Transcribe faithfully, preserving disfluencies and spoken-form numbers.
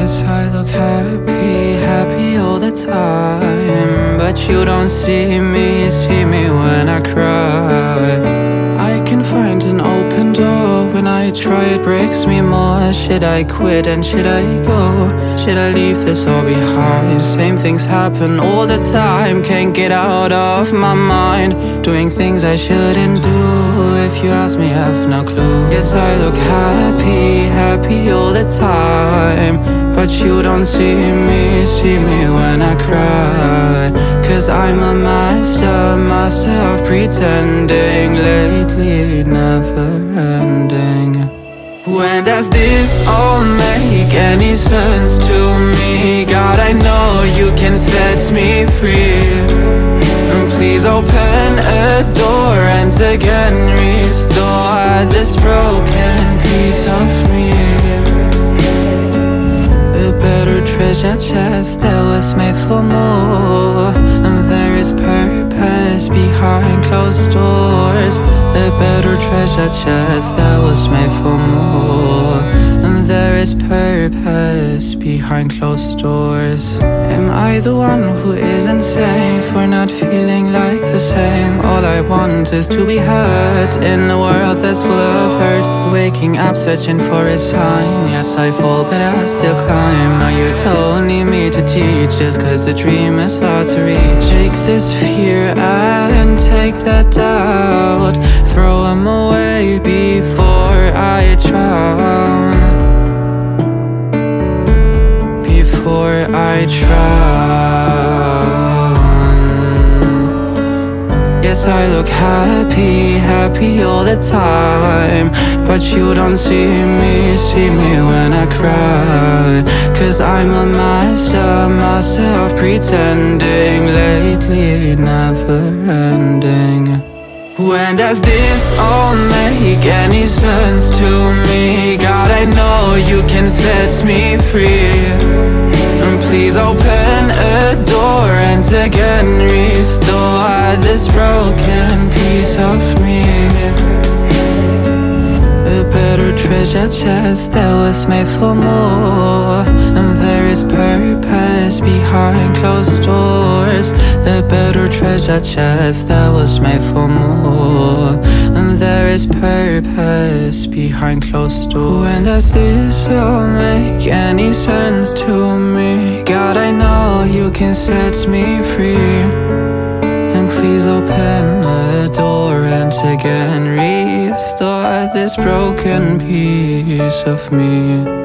Yes, I look happy, happy all the time, but you don't see me, see me when I cry. I can find an open door. When I try it breaks me more. Should I quit and should I go? Should I leave this all behind? Same things happen all the time. Can't get out of my mind. Doing things I shouldn't do. If you ask me, I have no clue. Yes, I look happy, happy all the time, but you don't see me, see me when I cry. Cause I'm a master, master of pretending. Lately, never ending. When does this all make any sense to me? God, I know you can set me free. And please open a door and again restore this broken piece of me. A better treasure chest that was made for more, and there is purpose behind closed doors. A better treasure chest that was made for more, and there is purpose behind closed doors. Am I the one who is insane for not feeling like the same? All I want is to be heard in a world that's full of hurt. Waking up searching for a sign. Yes, I fall but I still climb. Now you don't need me to teach, just cause the dream is far to reach. Take this fear and take that doubt, throw them away before I drown. Before I drown. Yes, I look happy, happy all the time, but you don't see me, see me when I cry. Cause I'm a master, master of pretending. Lately, never ending. When does this all make any sense to me? God, I know you can set me free. And please open a door and again restore this broken piece of me. A better treasure chest that was made for more, and there is purpose behind closed doors. A better treasure chest that was made for more, and there is purpose behind closed doors. When does this all make any sense to me? God, I know you can set me free. And please open the door and again restore this broken piece of me.